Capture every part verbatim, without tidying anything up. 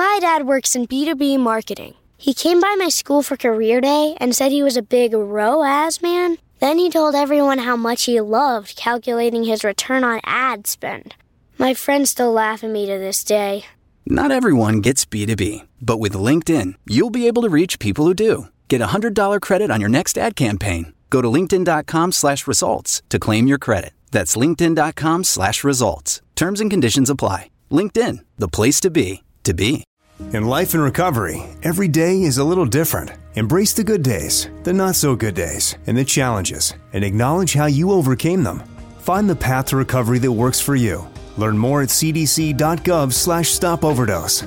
My dad works in B two B marketing. He came by my school for career day and said he was a big R O A S man. Then he told everyone how much he loved calculating his return on ad spend. My friends still laugh at me to this day. Not everyone gets B two B, but with LinkedIn, you'll be able to reach people who do. Get a one hundred dollars credit on your next ad campaign. Go to linkedin.com slash results to claim your credit. That's linkedin.com slash results. Terms and conditions apply. LinkedIn, the place to be, to be. In life and recovery, every day is a little different. Embrace the good days, the not so good days, and the challenges, and acknowledge how you overcame them. Find the path to recovery that works for you. Learn more at cdc.gov slash stop overdose.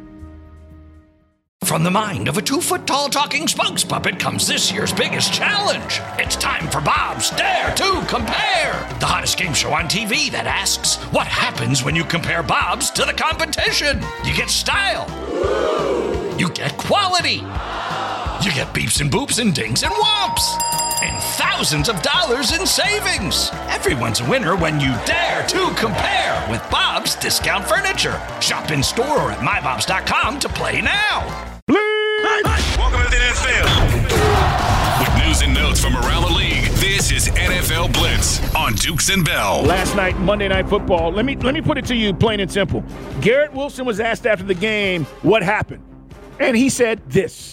From the mind of a two-foot-tall talking spokes puppet comes this year's biggest challenge. It's time for Bob's Dare to Compare, the hottest game show on T V that asks, what happens when you compare Bob's to the competition? You get style. You get quality. You get beeps and boops and dings and whomps. And thousands of dollars in savings. Everyone's a winner when you dare to compare with Bob's Discount Furniture. Shop in store or at my bobs dot com to play now. Welcome to the N F L. With news and notes from around the league, this is N F L Blitz on Dukes and Bell. Last night, Monday Night Football. Let me let me put it to you plain and simple. Garrett Wilson was asked after the game what happened, and he said this.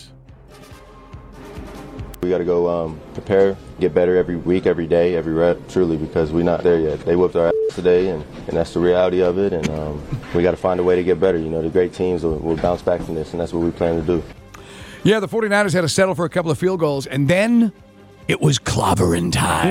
We got to go um, prepare, get better every week, every day, every rep, truly, because we're not there yet. They whooped our ass today, and, and that's the reality of it, and um, we got to find a way to get better. You know, the great teams will, will bounce back from this, and that's what we plan to do. Yeah, the 49ers had to settle for a couple of field goals, and then it was clobbering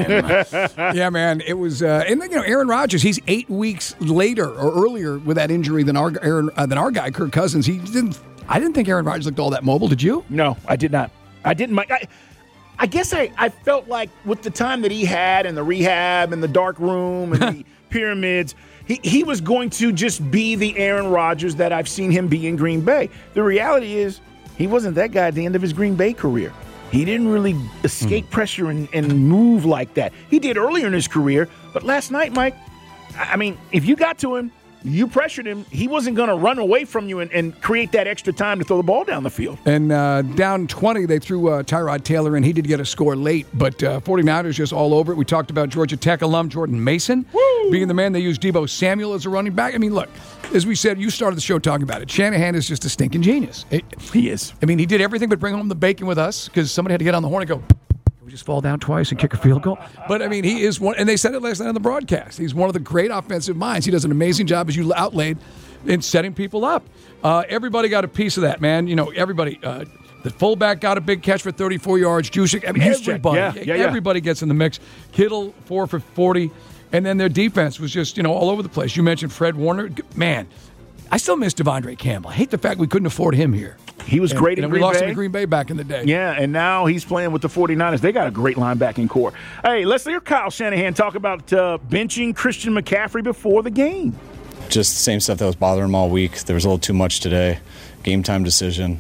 time. Yeah, man, it was. Uh, and, you know, Aaron Rodgers, he's eight weeks later or earlier with that injury than our, Aaron, uh, than our guy, Kirk Cousins. He didn't. I didn't think Aaron Rodgers looked all that mobile, did you? No, I did not. I didn't. I, I guess I, I felt like with the time that he had and the rehab and the dark room and the pyramids, he, he was going to just be the Aaron Rodgers that I've seen him be in Green Bay. The reality is he wasn't that guy at the end of his Green Bay career. He didn't really escape mm. pressure and, and move like that. He did earlier in his career, but last night, Mike, I mean, if you got to him, you pressured him, he wasn't going to run away from you and, and create that extra time to throw the ball down the field. And uh, down twenty, they threw uh, Tyrod Taylor in. He did get a score late, but uh, 49ers just all over it. We talked about Georgia Tech alum Jordan Mason Woo! being the man. They used Deebo Samuel as a running back. I mean, look, as we said, you started the show talking about it. Shanahan is just a stinking genius. It, he is. I mean, he did everything but bring home the bacon with us because somebody had to get on the horn and go, we just fall down twice and kick a field goal. But, I mean, he is one, and they said it last night on the broadcast. He's one of the great offensive minds. He does an amazing job, as you outlaid, in setting people up. Uh, everybody got a piece of that, man. You know, everybody. Uh, the fullback got a big catch for thirty-four yards. Juszczyk, I mean, everybody. Yeah, yeah, yeah. Everybody gets in the mix. Kittle, four for forty. And then their defense was just, you know, all over the place. You mentioned Fred Warner. Man, I still miss Devondre Campbell. I hate the fact we couldn't afford him here. He was and, great in and Green we lost Bay. him to Green Bay back in the day. Yeah, and now he's playing with the 49ers. They got a great linebacking core. Hey, let's hear Kyle Shanahan talk about uh, benching Christian McCaffrey before the game. Just the same stuff that was bothering him all week. There was a little too much today. Game time decision.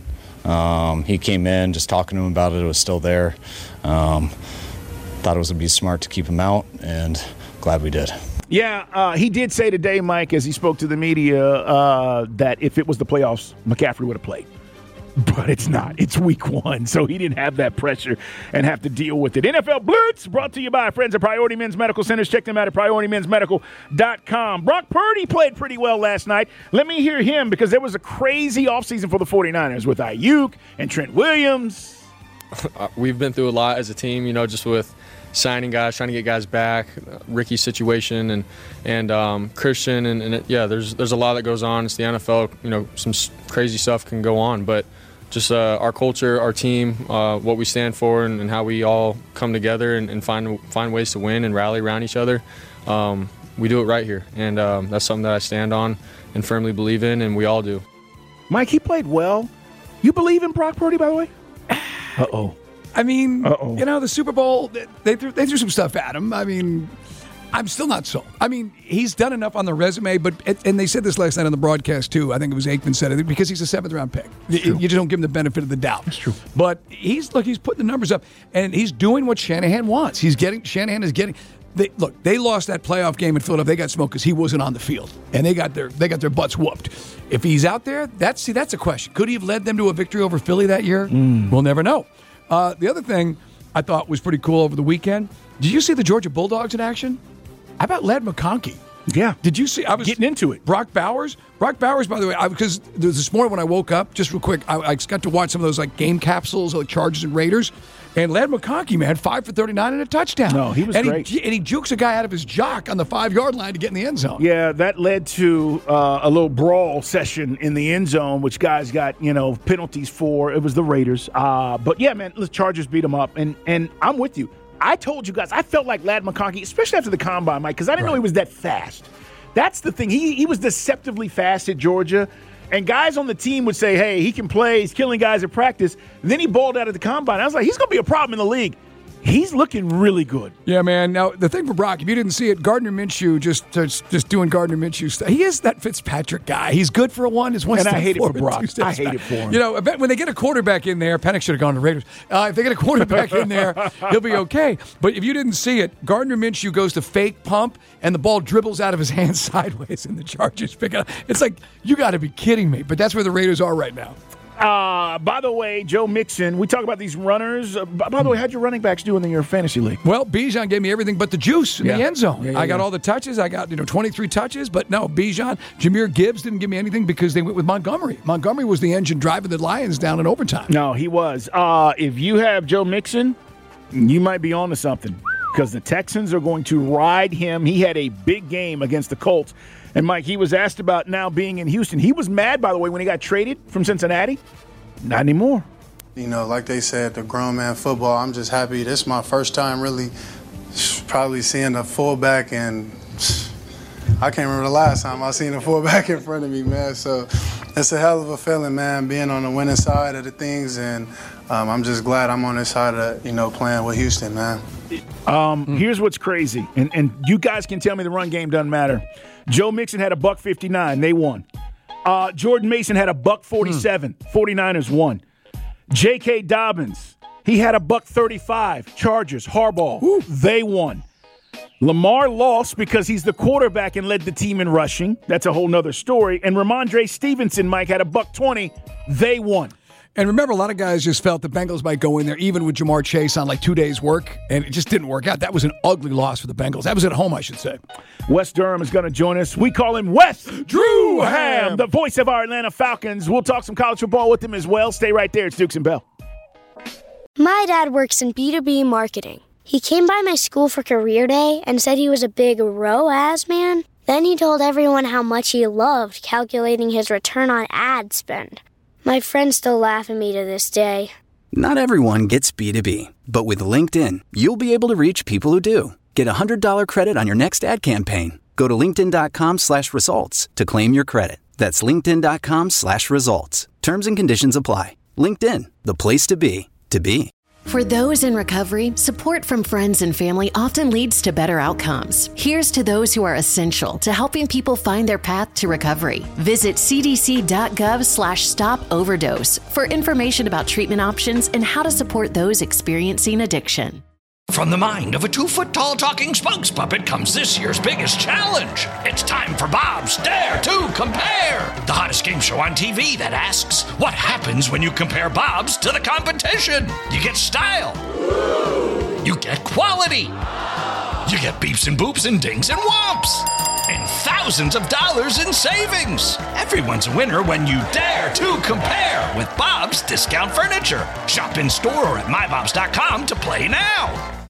Um, he came in, just talking to him about it. It was still there. Um, thought it was going to be smart to keep him out, and glad we did. Yeah, uh, he did say today, Mike, as he spoke to the media, uh, that if it was the playoffs, McCaffrey would have played. But it's not. It's week one, so he didn't have that pressure and have to deal with it. N F L Blitz brought to you by our friends at Priority Men's Medical Centers. Check them out at priority men's medical dot com. Brock Purdy played pretty well last night. Let me hear him because there was a crazy offseason for the 49ers with Ayuk and Trent Williams. We've been through a lot as a team, you know, just with signing guys, trying to get guys back, uh, Ricky's situation, and and um, Christian, and, and it, yeah, there's there's a lot that goes on. It's the N F L, you know, some s- crazy stuff can go on, but just uh, our culture, our team, uh, what we stand for, and, and how we all come together and, and find find ways to win and rally around each other. Um, we do it right here, and um, that's something that I stand on and firmly believe in, and we all do. Mike, he played well. You believe in Brock Purdy, by the way? Uh-oh. I mean, Uh-oh. you know, the Super Bowl, they threw, they threw some stuff at him. I mean, I'm still not sold. I mean, he's done enough on the resume, but and they said this last night on the broadcast, too. I think it was Aikman said it, because he's a seventh-round pick. You just don't give him the benefit of the doubt. That's true. But he's, look, he's putting the numbers up, and he's doing what Shanahan wants. He's getting, Shanahan is getting, They, look, they lost that playoff game in Philadelphia. They got smoked because he wasn't on the field, and they got their they got their butts whooped. If he's out there, that's see, that's a question. Could he have led them to a victory over Philly that year? Mm. We'll never know. Uh, the other thing I thought was pretty cool over the weekend. Did you see the Georgia Bulldogs in action? How about Ladd McConkey? Yeah. Did you see? I was getting into it. Brock Bowers. Brock Bowers, by the way, I, because this morning when I woke up, just real quick, I, I got to watch some of those like game capsules, like Chargers and Raiders. And Ladd McConkey, man, five for thirty-nine and a touchdown. No, he was and great. He, and he jukes a guy out of his jock on the five-yard line to get in the end zone. Yeah, that led to uh, a little brawl session in the end zone, which guys got, you know, penalties for. It was the Raiders. Uh, but, yeah, man, the Chargers beat them up. And, and I'm with you. I told you guys, I felt like Ladd McConkey, especially after the combine, Mike, because I didn't right. know he was that fast. That's the thing. He he was deceptively fast at Georgia. And guys on the team would say, hey, he can play. He's killing guys at practice. And then he balled out at the combine. I was like, he's going to be a problem in the league. He's looking really good. Yeah, man. Now, the thing for Brock, if you didn't see it, Gardner Minshew just just, just doing Gardner Minshew stuff. He is that Fitzpatrick guy. He's good for a one. His one and I hate it for and Brock. I hate back. it for him. You know, when they get a quarterback in there, Penix should have gone to Raiders. Uh, if they get a quarterback in there, he'll be okay. But if you didn't see it, Gardner Minshew goes to fake pump, and the ball dribbles out of his hand sideways, and the Chargers pick it up. It's like, you got to be kidding me. But that's where the Raiders are right now. Uh, by the way, Joe Mixon, we talk about these runners. Uh, by, by the way, how'd your running backs do in your fantasy league? Well, Bijan gave me everything but the juice in yeah. the end zone. Yeah, yeah, I got yeah. all the touches. I got, you know, twenty-three touches. But no, Bijan, Jahmyr Gibbs didn't give me anything because they went with Montgomery. Montgomery was the engine driving the Lions down in overtime. No, he was. Uh, if you have Joe Mixon, you might be on to something because the Texans are going to ride him. He had a big game against the Colts. And, Mike, he was asked about now being in Houston. He was mad, by the way, when he got traded from Cincinnati. Not anymore. You know, like they said, the grown man football, I'm just happy. This is my first time really probably seeing a fullback, and I can't remember the last time I seen a fullback in front of me, man. So it's a hell of a feeling, man, being on the winning side of the things, and um, I'm just glad I'm on this side of, you know, playing with Houston, man. Um, mm. Here's what's crazy, and, and you guys can tell me the run game doesn't matter. Joe Mixon had a buck fifty-nine. They won. Uh, Jordan Mason had a buck forty-seven. Hmm. 49ers won. J K. Dobbins, he had a buck thirty-five. Chargers, Harbaugh, Ooh. They won. Lamar lost because he's the quarterback and led the team in rushing. That's a whole nother story. And Ramondre Stevenson, Mike, had a buck twenty. They won. And remember, a lot of guys just felt the Bengals might go in there, even with Jamar Chase on like two days' work, and it just didn't work out. That was an ugly loss for the Bengals. That was at home, I should say. Wes Durham is going to join us. We call him Wes Drew Ham, the voice of our Atlanta Falcons. We'll talk some college football with him as well. Stay right there. It's Dukes and Bell. My dad works in B two B marketing. He came by my school for career day and said he was a big R O A S man. Then he told everyone how much he loved calculating his return on ad spend. My friends still laugh at me to this day. Not everyone gets B two B, but with LinkedIn, you'll be able to reach people who do. Get a one hundred dollars credit on your next ad campaign. Go to linkedin.com slash results to claim your credit. That's linkedin.com slash results. Terms and conditions apply. LinkedIn, the place to be, to be. For those in recovery, support from friends and family often leads to better outcomes. Here's to those who are essential to helping people find their path to recovery. Visit cdc.gov slash stop overdose for information about treatment options and how to support those experiencing addiction. From the mind of a two-foot-tall talking spokes puppet comes this year's biggest challenge. It's time for Bob's Dare to Compare, the hottest game show on T V that asks, what happens when you compare Bob's to the competition? You get style. You get quality. You get beeps and boops and dings and whomps. And thousands of dollars in savings. Everyone's a winner when you dare to compare with Bob's Discount Furniture. Shop in store or at my bobs dot com to play now.